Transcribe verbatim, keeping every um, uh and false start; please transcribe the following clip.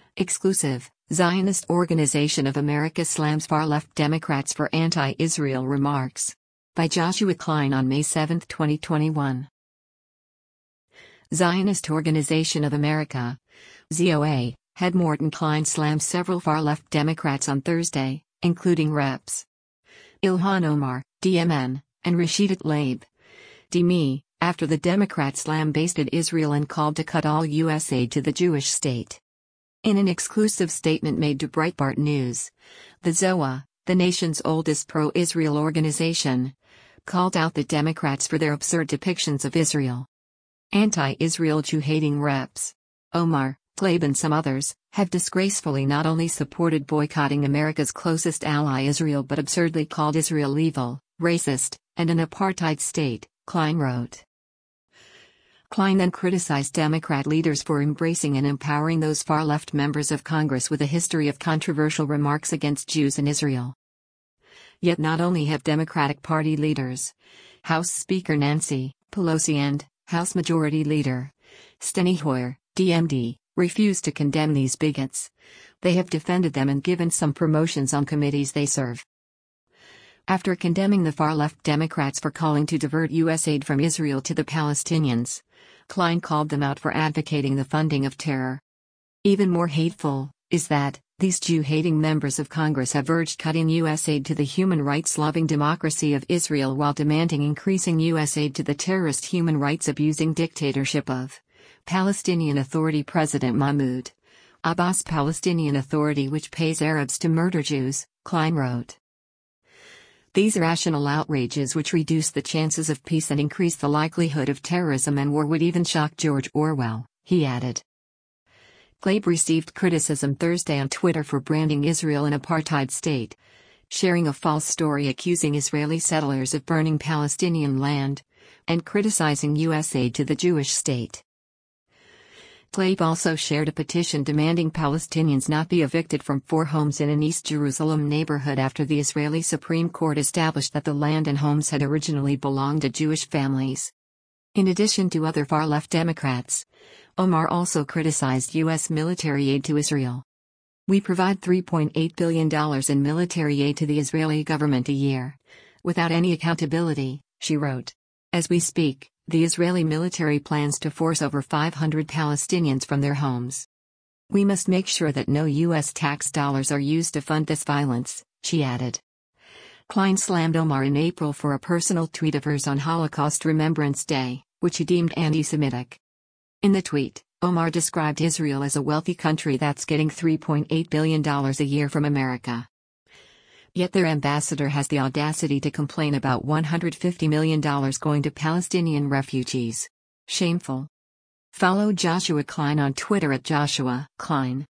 Exclusive, Zionist Organization of America slams far-left Democrats for anti-Israel remarks. By Joshua Klein on May seventh, twenty twenty-one. Zionist Organization of America, Z O A, head Morton Klein slammed several far-left Democrats on Thursday, including Reps Ilhan Omar, D M N, and Rashida Tlaib, D M I, after the Democrats lambasted Israel and called to cut all U S aid to the Jewish state. In an exclusive statement made to Breitbart News, the Z O A, the nation's oldest pro-Israel organization, called out the Democrats for their absurd depictions of Israel. Anti-Israel Jew-hating Reps Omar, Tlaib and some others, have disgracefully not only supported boycotting America's closest ally Israel but absurdly called Israel evil, racist, and an apartheid state, Klein wrote. Klein then criticized Democrat leaders for embracing and empowering those far-left members of Congress with a history of controversial remarks against Jews in Israel. Yet not only have Democratic Party leaders, House Speaker Nancy Pelosi and House Majority Leader Steny Hoyer, D M D, refused to condemn these bigots, they have defended them and given some promotions on committees they serve. After condemning the far-left Democrats for calling to divert U S aid from Israel to the Palestinians, Klein called them out for advocating the funding of terror. Even more hateful is that these Jew-hating members of Congress have urged cutting U S aid to the human rights-loving democracy of Israel while demanding increasing U S aid to the terrorist human rights-abusing dictatorship of Palestinian Authority President Mahmoud Abbas. Palestinian Authority, which pays Arabs to murder Jews, Klein wrote. These irrational outrages which reduce the chances of peace and increase the likelihood of terrorism and war would even shock George Orwell, he added. Tlaib received criticism Thursday on Twitter for branding Israel an apartheid state, sharing a false story accusing Israeli settlers of burning Palestinian land, and criticizing U S aid to the Jewish state. Tlaib also shared a petition demanding Palestinians not be evicted from four homes in an East Jerusalem neighborhood after the Israeli Supreme Court established that the land and homes had originally belonged to Jewish families. In addition to other far-left Democrats, Omar also criticized U S military aid to Israel. We provide three point eight billion dollars in military aid to the Israeli government a year, without any accountability, she wrote. As we speak, the Israeli military plans to force over five hundred Palestinians from their homes. We must make sure that no U S tax dollars are used to fund this violence, she added. Klein slammed Omar in April for a personal tweet of hers on Holocaust Remembrance Day, which he deemed anti-Semitic. In the tweet, Omar described Israel as a wealthy country that's getting three point eight billion dollars a year from America. Yet their ambassador has the audacity to complain about one hundred fifty million dollars going to Palestinian refugees. Shameful. Follow Joshua Klein on Twitter at Joshua Klein.